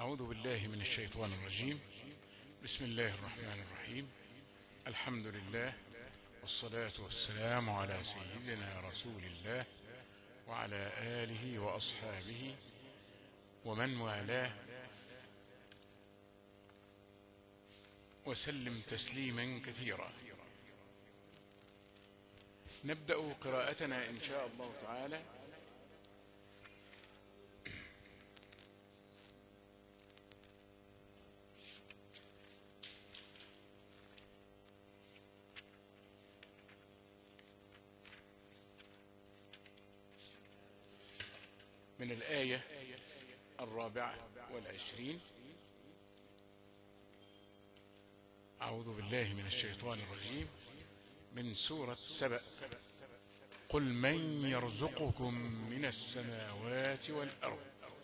أعوذ بالله من الشيطان الرجيم. بسم الله الرحمن الرحيم. الحمد لله والصلاة والسلام على سيدنا رسول الله وعلى آله وأصحابه ومن والاه وسلم تسليما كثيرا. نبدأ قراءتنا إن شاء الله تعالى من الآية 24. أعوذ بالله من الشيطان الرجيم من سورة سبأ. قل من يرزقكم من السماوات والأرض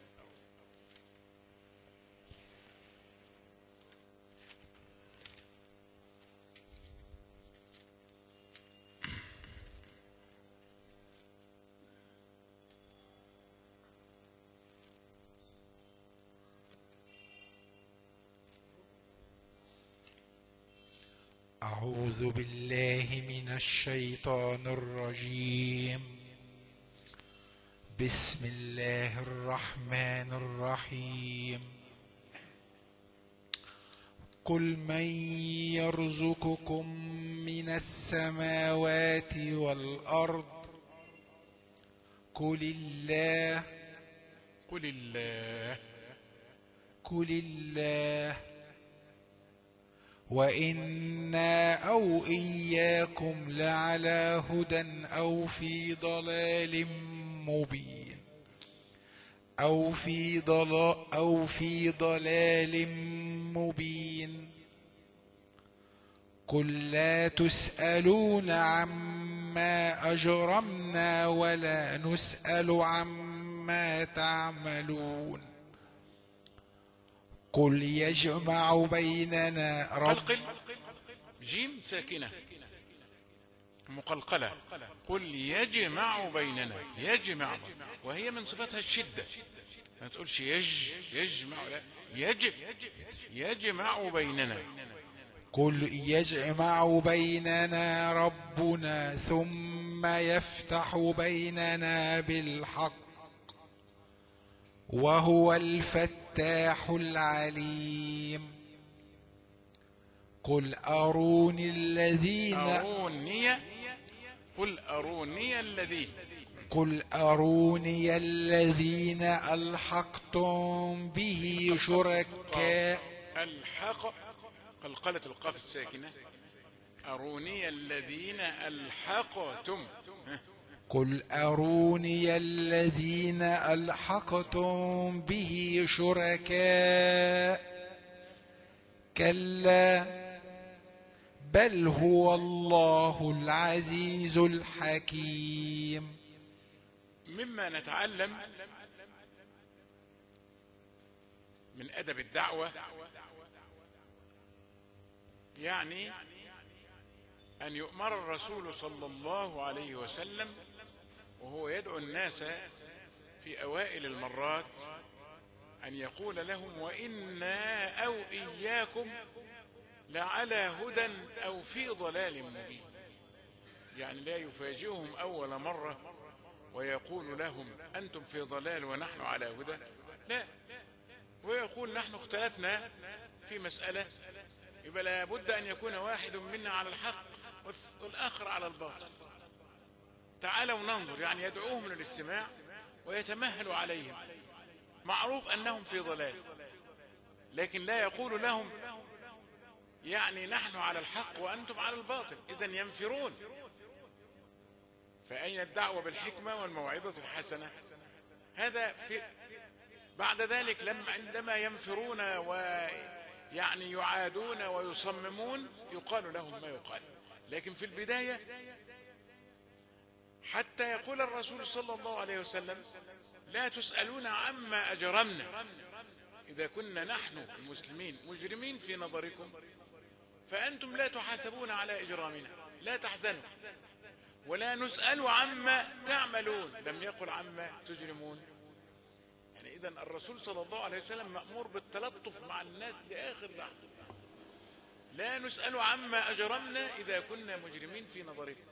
أعوذ بالله من الشيطان الرجيم. بسم الله الرحمن الرحيم. قل من يرزقكم من السماوات والأرض قل الله قل الله وإنا أو إياكم لعلى هدى أو في ضلال مبين أو في ضلال مبين. قل لا تسألون عما أجرمنا ولا نسأل عما تعملون. قل يجمع بيننا قلقل جيم ساكنة مقلقلة. قل يجمع بيننا، يجمع، وهي من صفاتها الشدة. ما تقولش يجمع، لا يجمع بيننا. قل يجمع بيننا ربنا ثم يفتح بيننا بالحق وهو الفتاح العليم. قل أروني الذين ألحقتم به شركاء. الحق قلقلة القاف الساكنة. أروني الذين ألحقتم. قل أروني الذين ألحقتم به شركاء كلا بل هو الله العزيز الحكيم. مما نتعلم من أدب الدعوة يعني أن يؤمر الرسول صلى الله عليه وسلم وهو يدعو الناس في أوائل المرات أن يقول لهم وإنا أو إياكم لعلى هدى أو في ضلال مبين. يعني لا يفاجئهم أول مرة ويقول لهم أنتم في ضلال ونحن على هدى، لا، ويقول نحن اختلفنا في مسألة، يبقى لابد أن يكون واحد منا على الحق والآخر على الباطل. تعالوا ننظر، يعني يدعوهم للاستماع ويتمهل عليهم. معروف أنهم في ضلال، لكن لا يقول لهم يعني نحن على الحق وأنتم على الباطل، إذن ينفرون. فأين الدعوة بالحكمة والموعظة الحسنة؟ هذا بعد ذلك عندما ينفرون ويعني يعادون ويصممون يقال لهم ما يقال. لكن في البداية حتى يقول الرسول صلى الله عليه وسلم لا تسألون عما أجرمنا. إذا كنا نحن المسلمين مجرمين في نظركم فأنتم لا تحاسبون على إجرامنا، لا تحزنوا. ولا نسأل عما تعملون، لم يقل عما تجرمون. يعني إذا الرسول صلى الله عليه وسلم مأمور بالتلطف مع الناس لآخر لحظة. لا نسأل عما أجرمنا إذا كنا مجرمين في نظركم.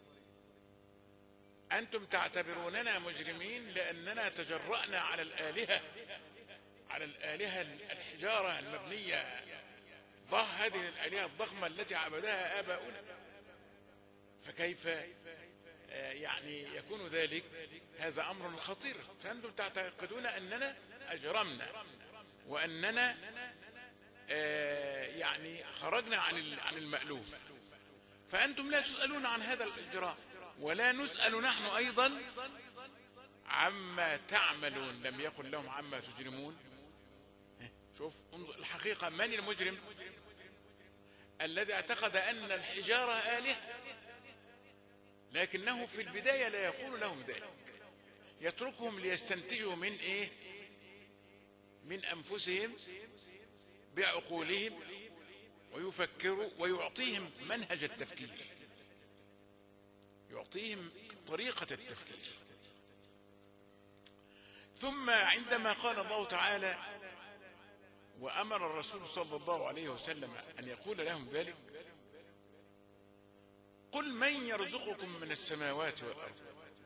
أنتم تعتبروننا مجرمين لأننا تجرأنا على الآلهة، على الآلهة الحجارة المبنية، هذه الآلهة الضخمة التي عبدها آباؤنا. فكيف يعني يكون ذلك؟ هذا أمر خطير. فأنتم تعتقدون أننا أجرمنا وأننا يعني خرجنا عن المألوف، فأنتم لا تسألون عن هذا الإجرام، ولا نسأل نحن أيضا عما تعملون. لم يقل لهم عما تجرمون. شوف انظر الحقيقة، من المجرم؟ الذي اعتقد أن الحجارة آلهة، لكنه في البداية لا يقول لهم ذلك، يتركهم ليستنتجوا من ايه؟ من أنفسهم بعقولهم، ويفكروا، ويعطيهم منهج التفكير، يعطيهم طريقة التفكير. ثم عندما قال الله تعالى وأمر الرسول صلى الله عليه وسلم أن يقول لهم ذلك، قل من يرزقكم من السماوات والأرض.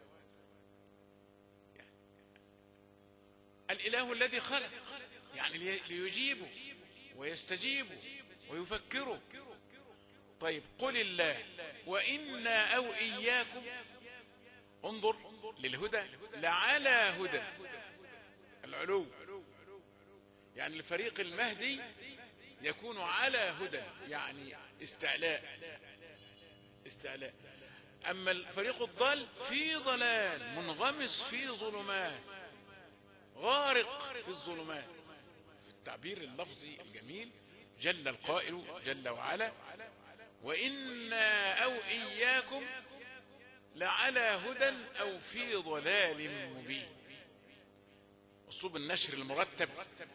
الإله الذي خلق، يعني ليجيبوا ويستجيبوا ويفكروا. طيب قل الله وإنا أو إياكم، انظر للهدى، لعلى هدى، العلو، يعني الفريق المهدي يكون على هدى، يعني استعلاء. أما الفريق الضال في ضلال، منغمس في ظلمات، غارق في الظلمات. في التعبير اللفظي الجميل جل القائل جل وعلا وإنا أو إياكم لعلى هدى أو في ضلال مبين. أسلوب النشر المرتب،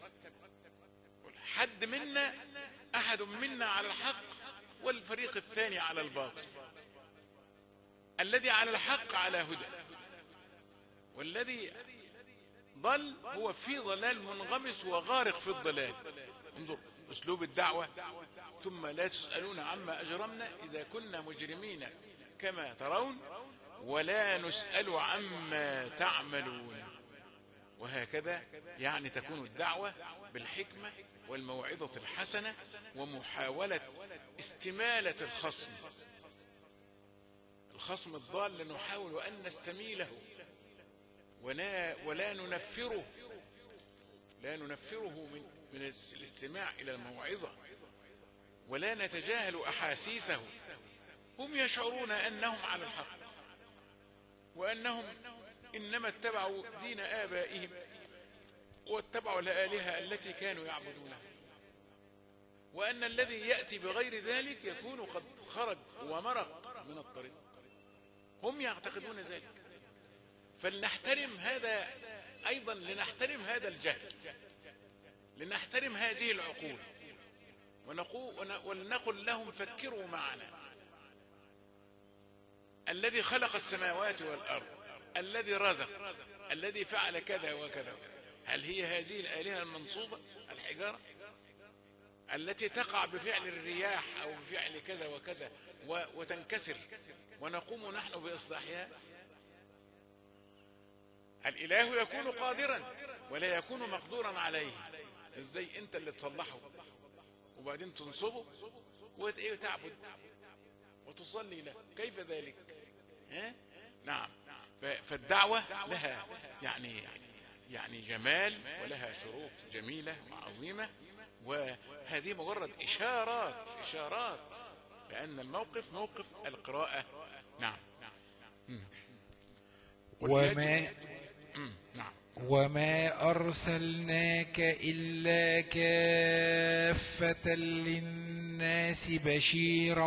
حد منا، أحد منا على الحق والفريق الثاني على الباطل. الذي على الحق على هدى، والذي ضل هو في ضلال منغمس وغارق في الضلال. انظر أسلوب الدعوة. ثم لا تسألون عما أجرمنا إذا كنا مجرمين كما ترون، ولا نسأل عما تعملون. وهكذا يعني تكون الدعوة بالحكمة والموعظة الحسنة، ومحاولة استمالة الخصم الضال، لنحاول أن نستميله ولا ننفره، لا ننفره من الاستماع إلى الموعظة، ولا نتجاهل أحاسيسه. هم يشعرون أنهم على الحق، وأنهم إنما اتبعوا دين آبائهم واتبعوا الآلهة التي كانوا يعبدونها، وأن الذي يأتي بغير ذلك يكون قد خرج ومرق من الطريق. هم يعتقدون ذلك. فلنحترم هذا أيضا، لنحترم هذا الجهل، لنحترم هذه العقول، ولنقل لهم فكروا معنا. الذي خلق السماوات والأرض، الذي رزق، الذي فعل كذا وكذا، هل هي هذه الآلهة المنصوبة الحجارة التي تقع بفعل الرياح أو بفعل كذا وكذا وتنكسر ونقوم نحن بإصلاحها؟ الإله يكون قادرا ولا يكون مقدورا عليه. ازاي انت اللي تصلحه وبعدين تنصبه وتعبد وتصلي له؟ كيف ذلك؟ نعم. فالدعوة لها يعني جمال، ولها شروط جميلة وعظيمة، وهذه مجرد إشارات لأن الموقف موقف القراءة. نعم. وما أرسلناك إلا كافة للناس بشيرا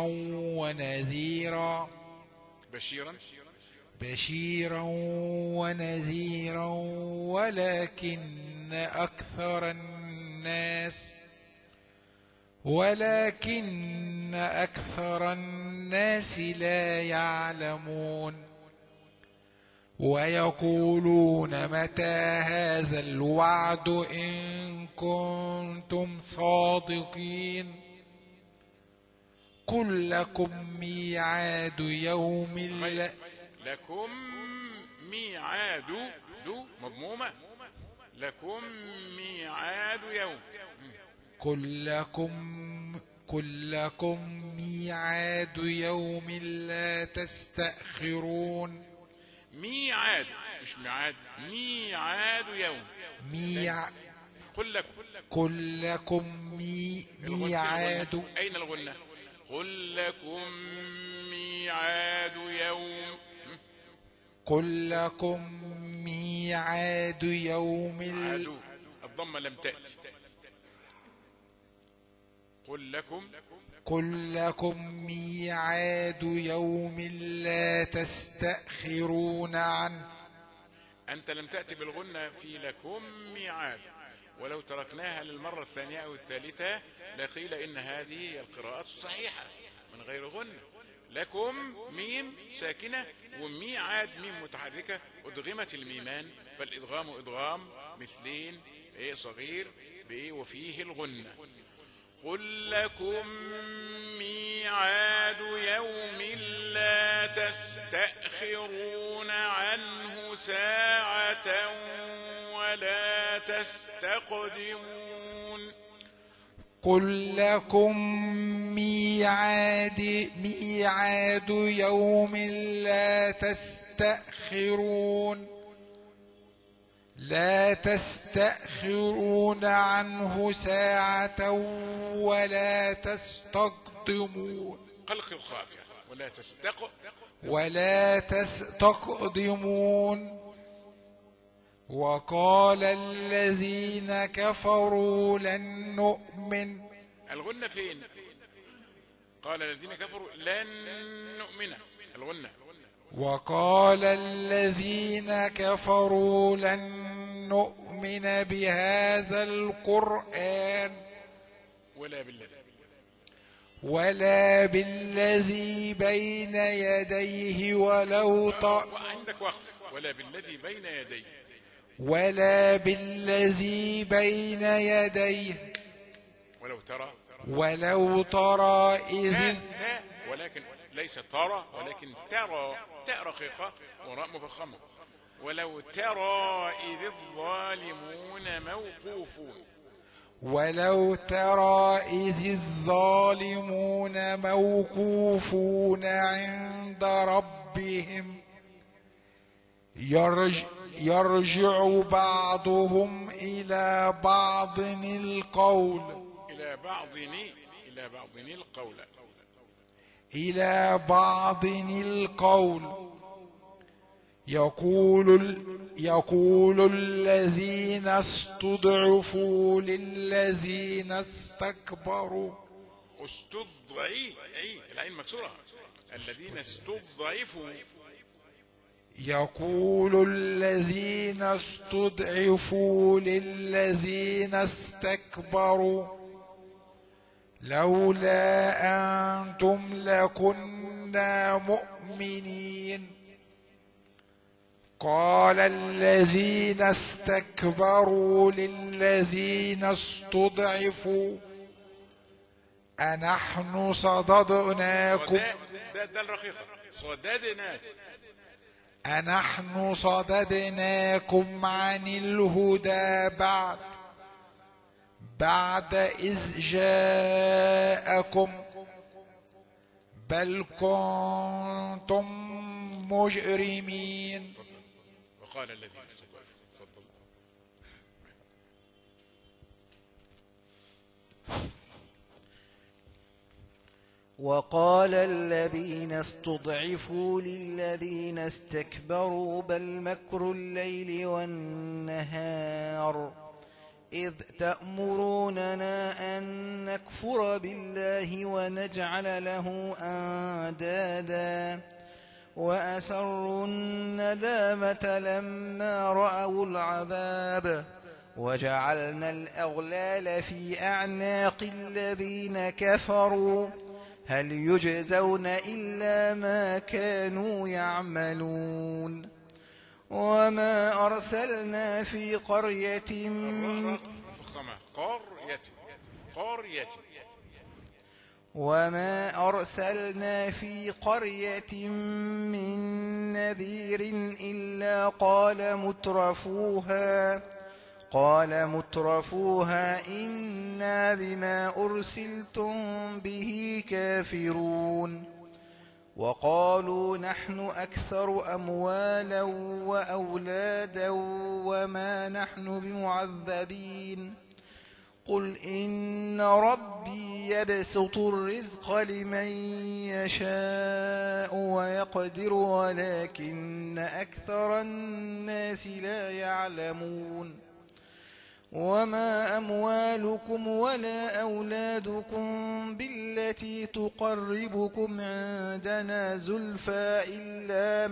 ونذيرا ولكن أكثر الناس لا يعلمون. ويقولون متى هذا الوعد إن كنتم صادقين قل لكم ميعاد يوم لكم ميعاد دو مضمومة لكم ميعاد يوم قل لكم ميعاد يوم لا تستأخرون. ميعاد مش ميعاد، ميعاد يوم. قل لكم ميعاد. أين الغنة؟ قل لكم ميعاد يوم. قل لكم ميعاد يوم الضمة لم تأتي. قل لكم ميعاد يوم لا تستأخرون عنه. أنت لم تأتي بالغنة في لكم ميعاد، ولو تركناها للمرة الثانية أو الثالثة لقيل إن هذه هي القراءة الصحيحة من غير غنة. لكم ميم ساكنة وميعاد ميم متحركة، أدغمت الميمان فالإدغام إدغام مثلين صغير وفيه الغنة. قل لكم ميعاد يوم لا تستأخرون عنه ساعة ولا تستقدمون. قل لكم ميعاد يوم لا تستأخرون عنه ساعة ولا تستقدمون. قلق الخافية ولا تستقدمون. وقال الذين كفروا لن نؤمن. الغنة فين؟ قال الذين كفروا لن نؤمن الغنة. وقال الذين كفروا لن نؤمن بهذا القرآن ولا بالذي بين يديه وعندك وقف ولا بالذي بين يديه ولو ترى إذ ولكن ليس ترى ولكن ترى تاء رقيقة وراء مفخمة. ولو ترى إذ الظالمون موقوفون عند ربهم يرجع بعضهم إلى بعض القول يقول الذين استضعفوا للذين استكبروا. العين مكسورة. الذين استضعفوا. يقول الذين استضعفوا للذين استكبروا لولا أنتم لكنا مؤمنين. قال الذين استكبروا للذين استضعفوا أنحن صددناكم عن الهدى بعد إذ جاءكم بل كنتم مجرمين. وقال الذين استضعفوا للذين استكبروا بل مكر الليل والنهار إذ تأمروننا أن نكفر بالله ونجعل له أندادا وأسروا الندامة لما رأوا العذاب وجعلنا الأغلال في أعناق الذين كفروا هل يجزون إلا ما كانوا يعملون. وما أرسلنا في قرية قرية وما أرسلنا في قرية من نذير إلا قال مترفوها إنا بما أرسلتم به كافرون وقالوا نحن أكثر أموالا وأولادا وما نحن بمعذبين قل إن ربي يبسط الرزق لمن يشاء ويقدر ولكن أكثر الناس لا يعلمون وما أموالكم ولا أولادكم بالتي تقربكم عندنا زلفى إلا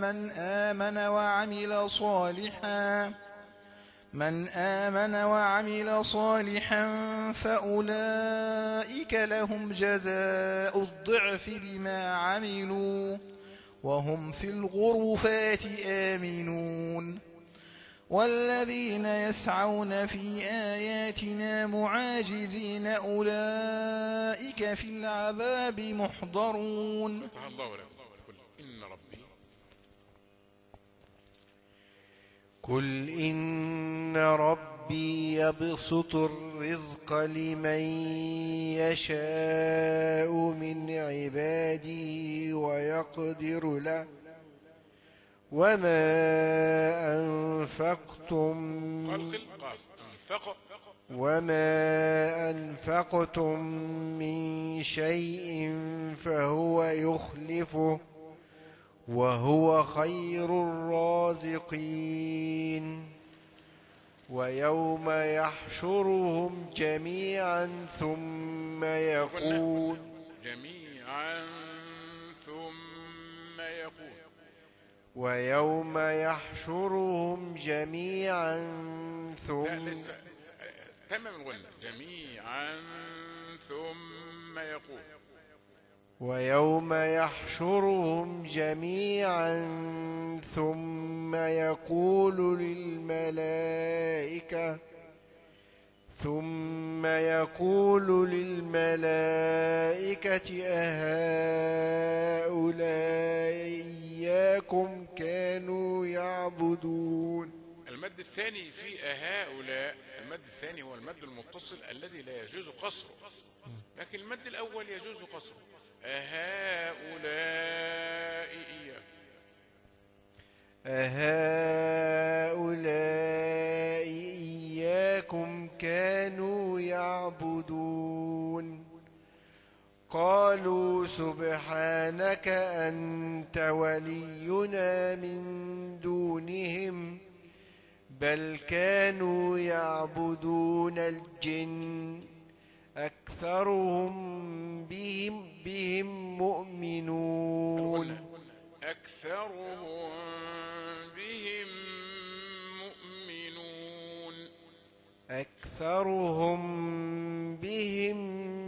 من آمن وعمل صالحا فأولئك لهم جزاء الضعف بما عملوا وهم في الغرفات آمنون والذين يسعون في آياتنا معاجزين أولئك في العذاب محضرون. قل إن ربي يبسط الرزق لمن يشاء من عباده ويقدر له وما أنفقتم من شيء فهو يخلفه وهو خير الرازقين ويوم يحشرهم جميعا ثم يقول ويوم يحشرهم جميعا ويوم يحشرهم جميعا ثم يقول للملائكة أهؤلاء إياكم كانوا يعبدون. المد الثاني في أهؤلاء، المد الثاني هو المد المتصل الذي لا يجوز قصره، لكن المد الأول يجوز قصره. أهؤلاء إياكم كانوا يعبدون قالوا سبحانك أنت ولينا من دونهم بل كانوا يعبدون الجن أكثرهم بهم مؤمنون. أكثرهم بهم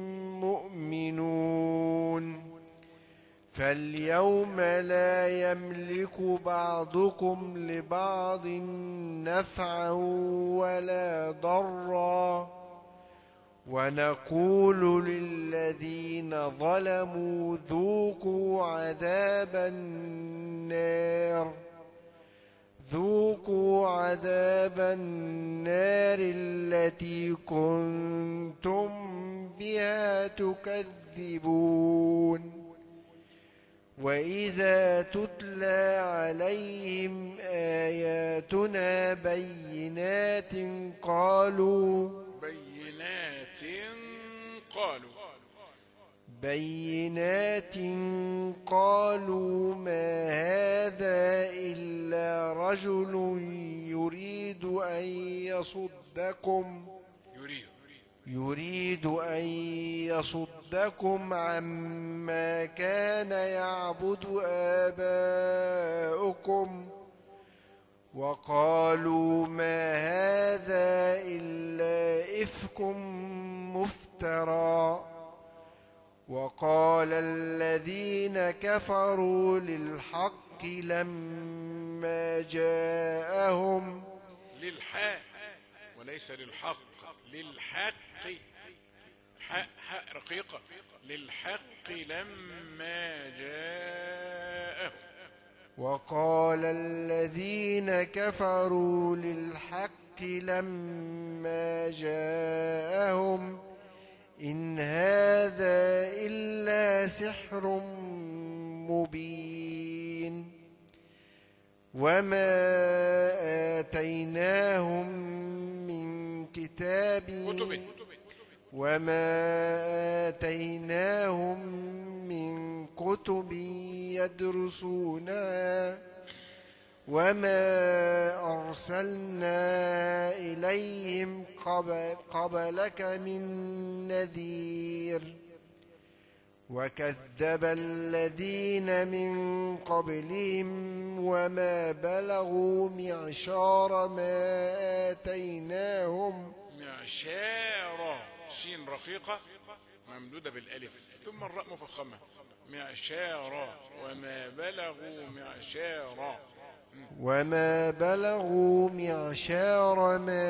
مؤمنون. فاليوم لا يملك بعضكم لبعض نفعا ولا ضرا ونقول للذين ظلموا ذوقوا عذاب النار التي كنتم بها تكذبون. وإذا تتلى عليهم آياتنا بينات قالوا ما هذا إلا رجل يريد أن يصدكم عما كان يعبد آباؤكم وقالوا ما هذا إلا إفك مفترى وقال الذين كفروا للحق لما جاءهم للحق وليس للحق، للحق، حق رقيقة، للحق لما جاءهم. وقال الذين كفروا للحق لما جاءهم إن هذا إلا سحر مبين وما آتيناهم من كتاب يدرسونها وما أرسلنا إليهم قبلك من نذير وكذب الذين من قبلهم وما بلغوا معشار ما آتيناهم. معشار سين رقيقة ممدودة بالألف ثم الراء مفخمة. معشار وما بلغوا معشار. وما بلغوا معشار ما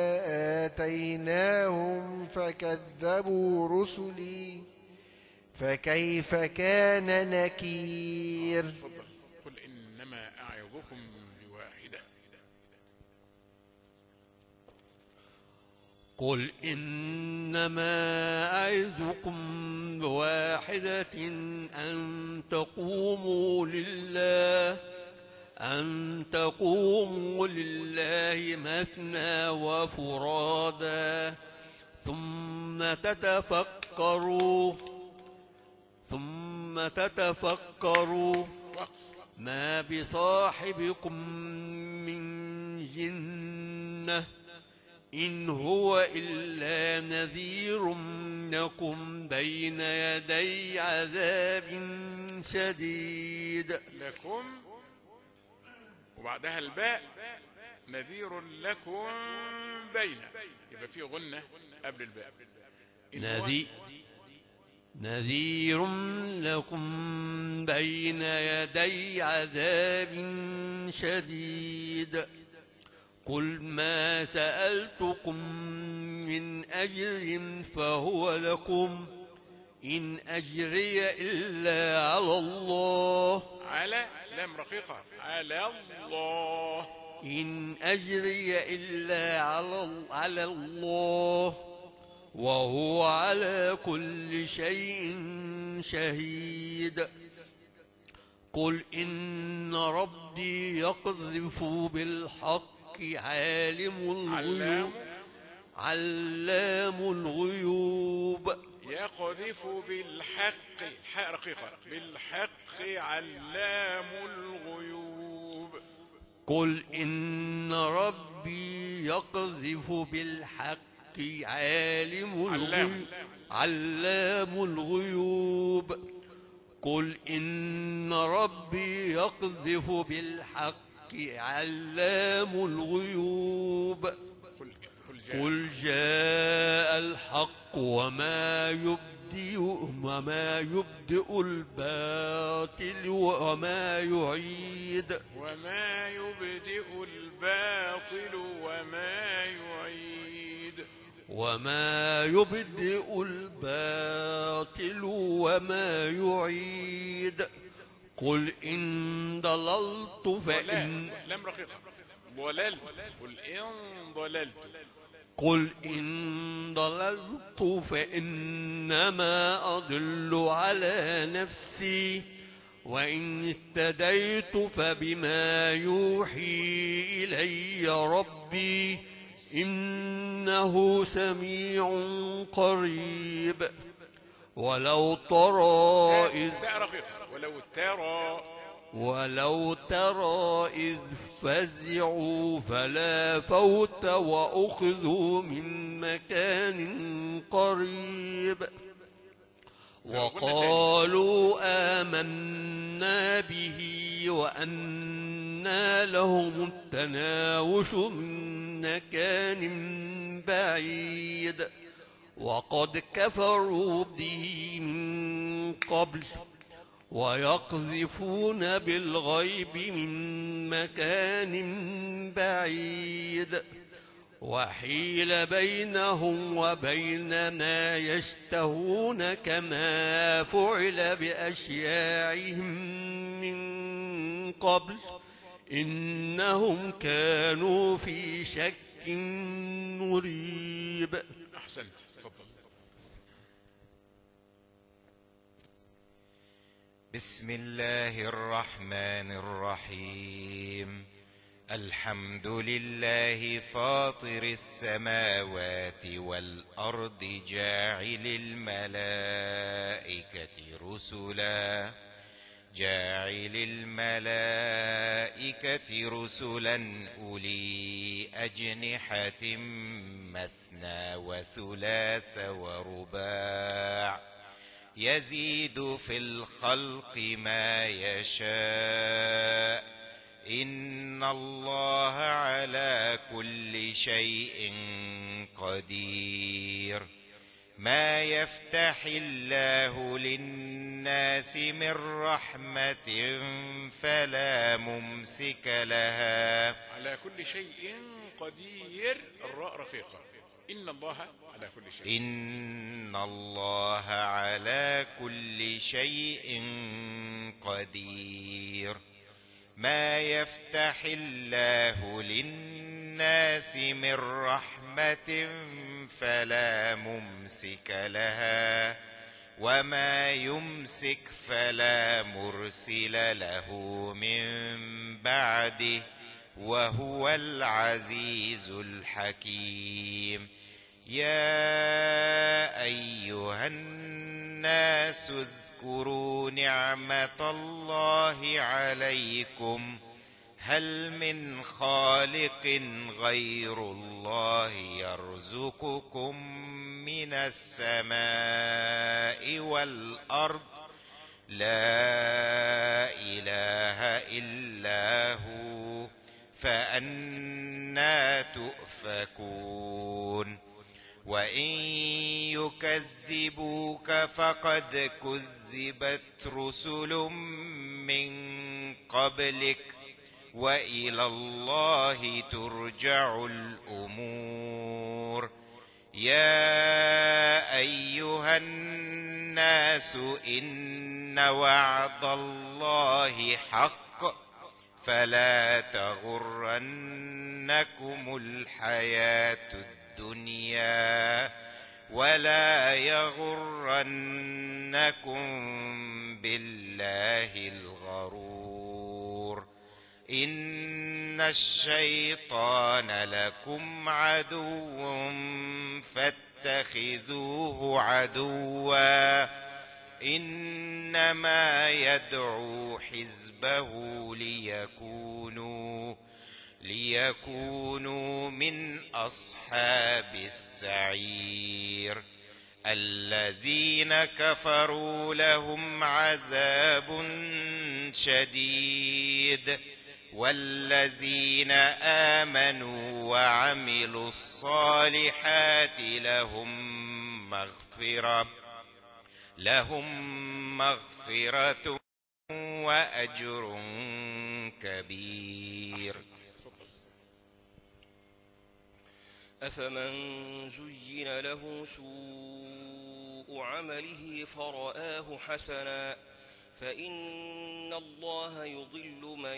آتيناهم فكذبوا رسلي فكيف كان نكير. قل إنما أعظكم بواحدة. قل إنما أعظكم بواحدة أن تقوموا لله مثنى وفرادا ثم تتفكروا ما بصاحبكم من جنة إن هو إلا نذير لكم بين يدي عذاب شديد. لكم وبعدها الباء نذير لكم بين، يبقى فيه غنة قبل الباء. نذير لكم بين يدي عذاب شديد. قل ما سألتكم من أجر فهو لكم إن أجري إلا على الله. على لام رقيقة، على الله. إن أجري إلا على الله وهو على كل شيء شهيد. قل إن ربي يقذف بالحق علام الغيوب. يقذف بالحق، حق رقيقة، بالحق علام الغيوب. قل إن ربي يقذف بالحق علام الغيوب. قل إن ربي يقذف بالحق علام الغيوب. قل جاء الحق وما يبدئ الباطل وما يعيد. وما يبدئ الباطل وما يعيد. قل إن ضللت لم رقيقة ضللت. قل إن ضللت فإنما أضل على نفسي وإن اهتديت فبما يوحي إلي ربي إنه سميع قريب. ولو ترى إذ فزعوا فلا فوت وأخذوا من مكان قريب. وقالوا آمنا به وأنى لهم التناوش من مكان بعيد وقد كفروا به من قبل ويقذفون بالغيب من مكان بعيد وحيل بينهم وبين ما يشتهون كما فعل بأشياعهم من قبل إنهم كانوا في شك مريب. أحسنت، تفضل. بسم الله الرحمن الرحيم. الحمد لله فاطر السماوات والأرض جاعل الملائكة رسلا أولي أجنحة مثنى وثلاث ورباع يزيد في الخلق ما يشاء إن الله على كل شيء قدير. ما يفتح الله للناس من رحمة فلا ممسك لها. على كل شيء قدير، الراء رقيقة. إن الله على كل شيء. إن الله على كل شيء قدير. ما يفتح الله للناس من رحمة فلا ممسك لها وما يمسك فلا مرسل له من بعده وهو العزيز الحكيم. يا أيها الناس اذكروا نعمة الله عليكم هل من خالق غير الله يرزقكم من السماء والأرض لا إله إلا هو فأنى تؤفكون. وإن يكذبوك فقد كذبت رسل من قبلك وإلى الله ترجع الأمور. يا أيها الناس إن وعد الله حق فلا تغرنكم الحياة الدنيا ولا يغرنكم بالله الغرور. إن الشيطان لكم عدو فاتخذوه عدوا إنما يدعو حزبه ليكونوا من أصحاب السعير. الذين كفروا لهم عذاب شديد والذين آمنوا وعملوا الصالحات لهم مغفرة وأجر كبير. أفمن زين له سوء عمله فرآه حسنا فإن الله يضل من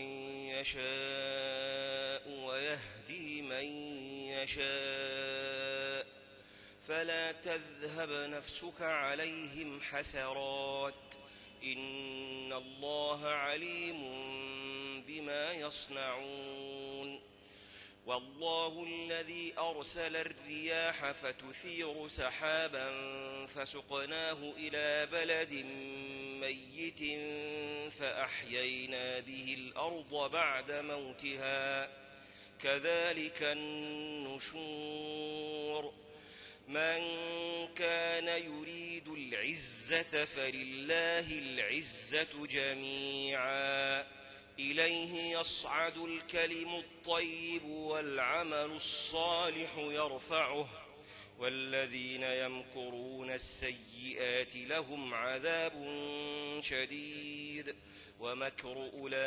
يشاء ويهدي من يشاء فلا تذهب نفسك عليهم حسرات إن الله عليم بما يصنعون. والله الذي أرسل الرياح فتثير سحابا فسقناه إلى بلد ميت فأحيينا به الأرض بعد موتها كذلك النشور. من كان يريد العزة فلله العزة جميعا إليه يصعد الكلم الطيب والعمل الصالح يرفعه والذين يمكرون السيئات لهم عذاب شديد ومكر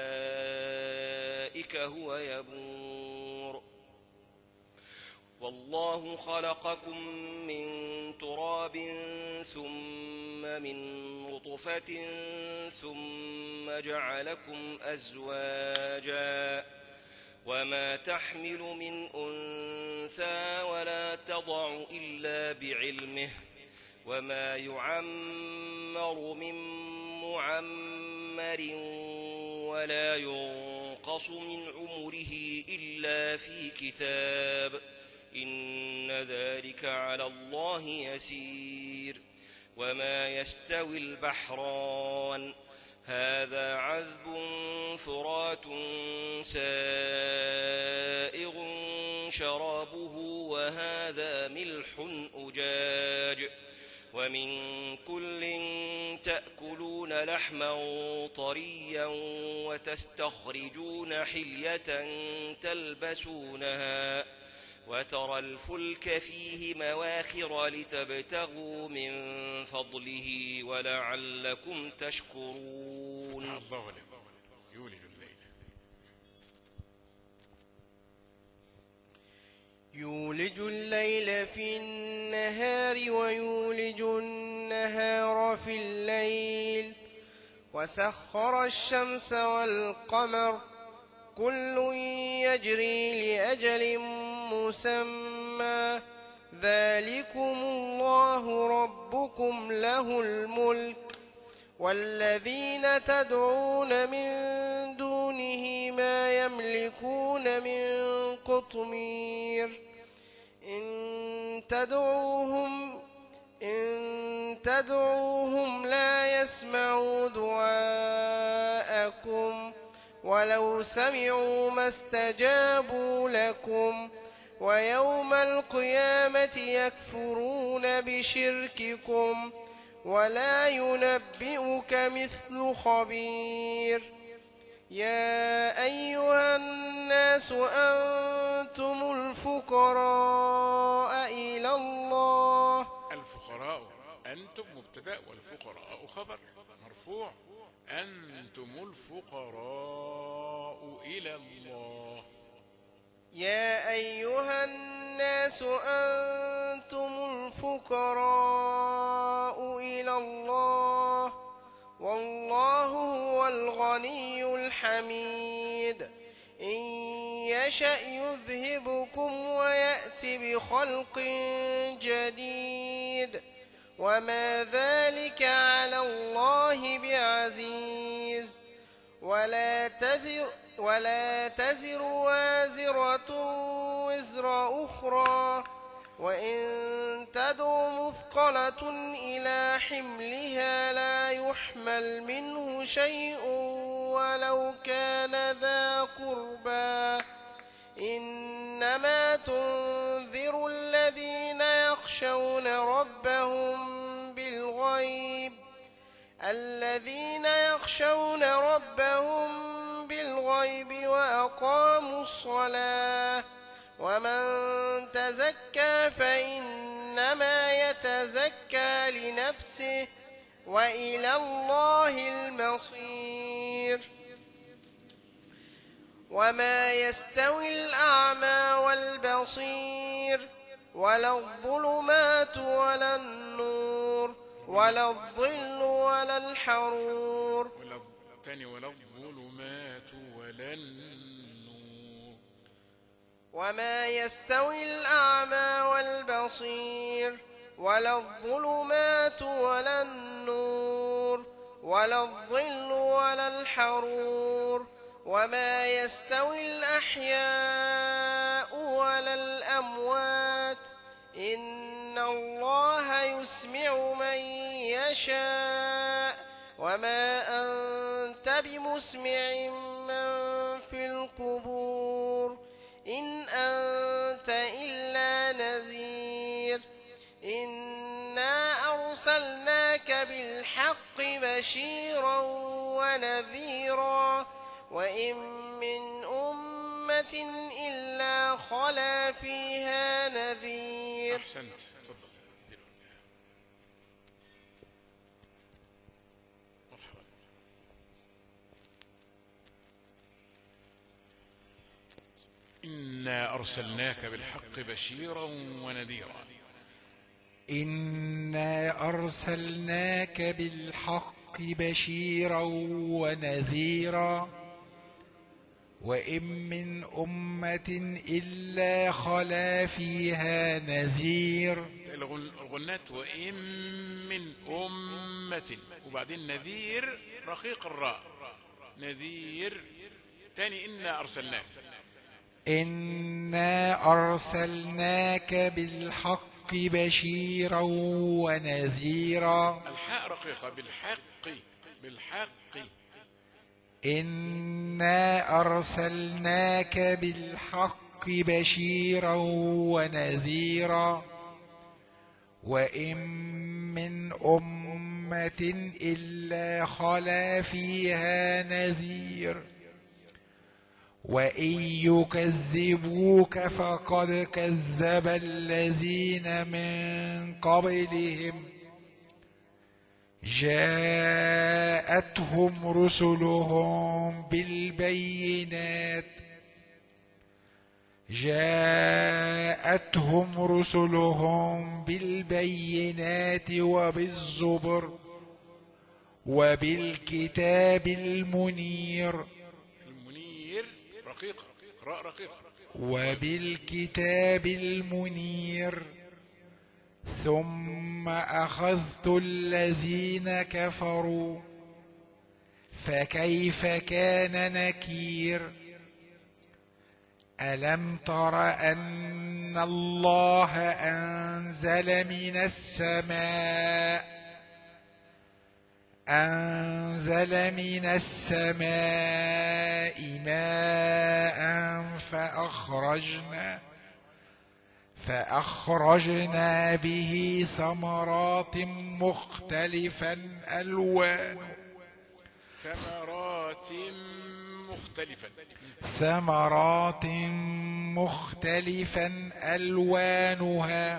أولئك هو يبور والله خلقكم من تراب ثم من نطفة ثم جعلكم أزواجا وما تحمل من أنثى ولا تضع إلا بعلمه وما يعمر من معمر ولا ينقص من عمره إلا في كتاب إن ذلك على الله يسير وما يستوي البحران هذا عذب فرات سائغ شرابه وهذا ملح أجاج ومن كل تأكلون لحما طريا وتستخرجون حلية تلبسونها وترى الفلك فيه مواخر لتبتغوا من فضله ولعلكم تشكرون يولج الليل في النهار ويولج النهار في الليل وسخر الشمس والقمر كل يجري لأجل مسمى ذلكم الله ربكم له الملك والذين تدعون من دونه ما يملكون من قطمير إن تدعوهم لا يسمعوا دعاءكم ولو سمعوا ما استجابوا لكم ويوم القيامة يكفرون بشرككم ولا ينبئك مثل خبير يا أيها الناس أنتم الفقراء إلى الله. الفقراء أنتم مبتدأ والفقراء خبر مرفوع. أنتم الفقراء إلى الله. يا أيها الناس أنتم الفقراء إلى الله والله هو الغني الحميد إن يشأ يذهبكم ويأتي بخلق جديد وما ذلك على الله بعزيز ولا تزر وازرة وزر أخرى وإن تدع مثقلة إلى حملها لا يحمل منه شيء ولو كان ذا قربى إنما تنذر الذين يخشون ربهم بالغيب وأقاموا الصلاة ومن تزكى فإنما يتزكى لنفسه وإلى الله المصير. وما يستوي الأعمى والبصير ولا الظلمات ولا النور ولا الظل ولا الحرور. ولا الظلمات ولا النور. وما يستوي الأعمى والبصير ولا الظلمات ولا النور ولا الظل ولا الحرور. وما يستوي الأحياء ولا الأموات إن الله يسمع من يشاء وما أنت بمسمع من في القبور إن أنت إلا نذير. إنا أرسلناك بالحق بشيرا ونذيرا وإن من أمة إلا خلا فيها نذير. أحسنت. إنا أرسلناك بالحق بشيرا ونذيرا. إنا أرسلناك بالحق بشيرا ونذيرا وإن من أمة إلا خلا فيها نذير. الغنات وإن من أمة، وبعدين نذير رقيق الراء، نذير تاني. إنا أرسلناك، إنا أرسلناك بالحق بشيرا ونذيرا. الحاء رقيقة بالحق، بالحق. إنا أرسلناك بالحق بشيرا ونذيرا وإن من أمة إلا خلا فيها نذير وإن يكذبوك فقد كذب الذين من قبلهم جاءتهم رسلهم بالبينات وبالزبر وبالكتاب المنير. المنير رقيقة، راء رقيقة. وبالكتاب المنير ثم أخذت الذين كفروا فكيف كان نكير. ألم تر أن الله أنزل من السماء ماء فأخرجنا به ثمرات مختلفا ألوانها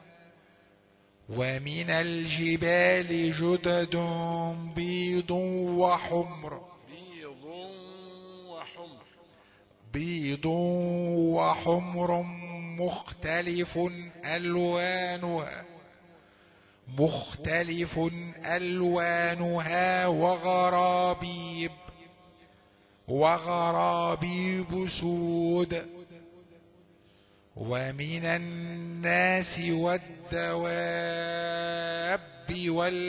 ومن الجبال جدد بيض وحمر مختلف ألوانها وغرابيب سود. ومن الناس والدواب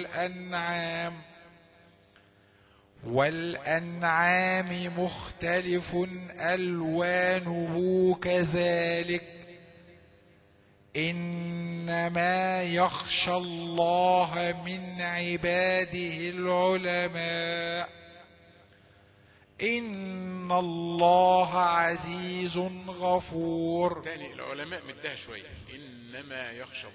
والأنعام مختلف ألوانه كذلك إنما يخشى الله من عباده العلماء إن الله عزيز غفور. تاني العلماء مدها شوية. إنما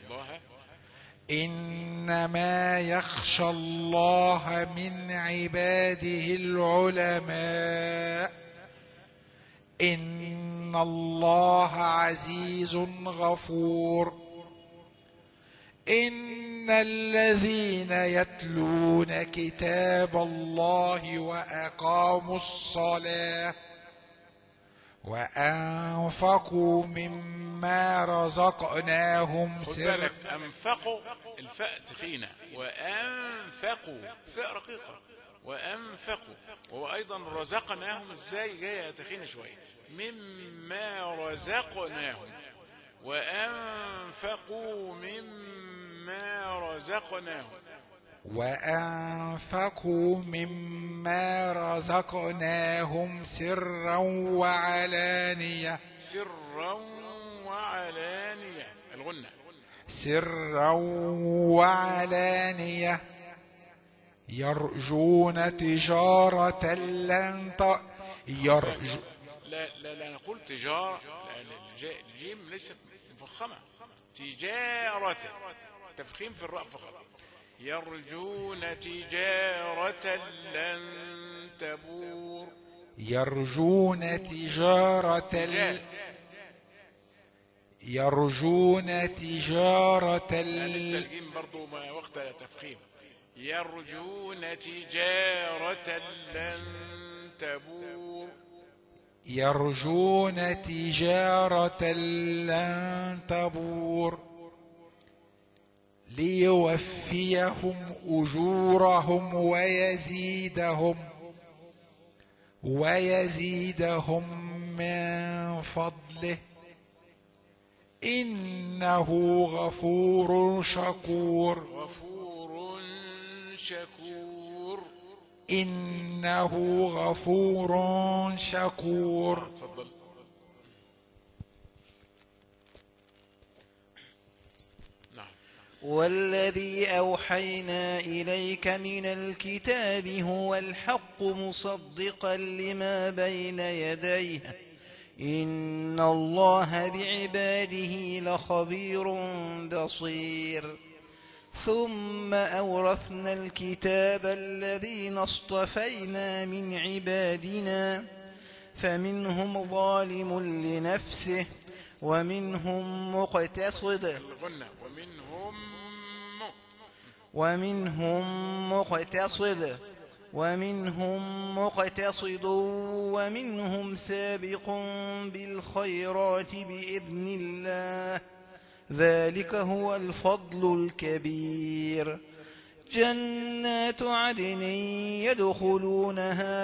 يخشى الله من عباده العلماء إن الله عزيز غفور. إن الذين يتلون كتاب الله وأقاموا الصلاة وأنفقوا مما رزقناهم أنفقوا الفاء تخينة، وأنفقوا فاء رقيقة، وأنفقوا. وهو أيضا رزقناهم ازاي جاية تخينة شوية، مما رزقناهم، وأنفقوا مما رزقناهم سرا وعلانية. الغنة سرا وعلانية يرجون تجارة لن لا نقول تجارة، الجيم ليست مفخمة. تجارة تفخيم في الراء فقط. يرجون تجارة لن تبور. يرجون تجارة الجيم برضو ما وقت تفخيم. يرجون تجارة لن تبور. يرجون تجارة لن تبور ليوفيهم أجورهم ويزيدهم من فضله إنه غفور شكور. غفور شكور. إنه غفور شكور. تفضل. نعم. والذي أوحينا إليك من الكتاب هو الحق مصدقا لما بين يديه إن الله بعباده لخبير بصير. ثم أورثنا الكتاب الذين اصطفينا من عبادنا فمنهم ظالم لنفسه ومنهم مقتصد ومنهم سابق بالخيرات بإذن الله ذلك هو الفضل الكبير. جنات عدن يدخلونها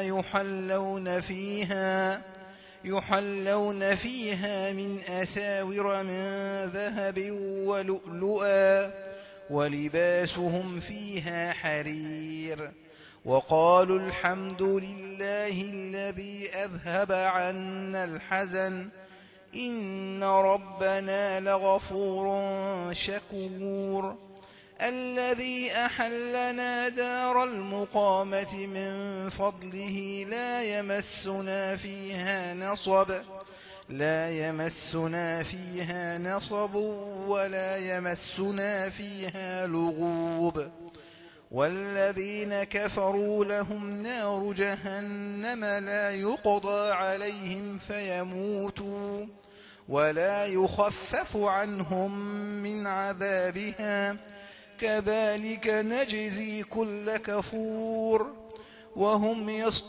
يحلون فيها من أساور من ذهب ولؤلؤا ولباسهم فيها حرير. وقالوا الحمد لله الذي أذهب عنا الحزن إن ربنا لغفور شكور. الذي أحلنا دار المقامة من فضله لا يمسنا فيها نصب ولا يمسنا فيها لغوب. والذين كفروا لهم نار جهنم لا يقضى عليهم فيموتوا ولا يخفف عنهم من عذابها كذلك نجزي كل كفور. وهم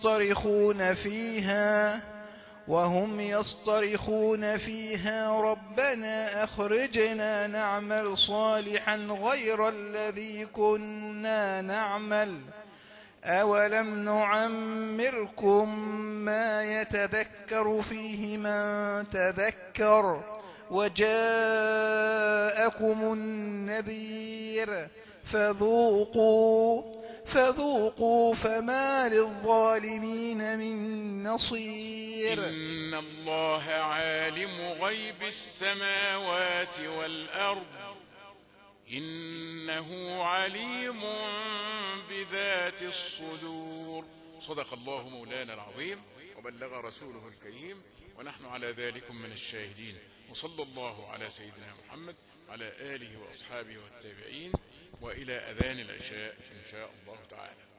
يصطرخون فيها ربنا أخرجنا نعمل صالحا غير الذي كنا نعمل أولم نعمركم ما يتذكر فيه من تذكر وجاءكم النذير فذوقوا فما للظالمين من نصير. إن الله عالم غيب السماوات والأرض إنه عليم بذات الصدور. صدق الله مولانا العظيم وبلغ رسوله الكريم ونحن على ذلك من الشاهدين. وصلى الله على سيدنا محمد وعلى آله وأصحابه والتابعين وإلى أذان العشاء إن شاء الله تعالى.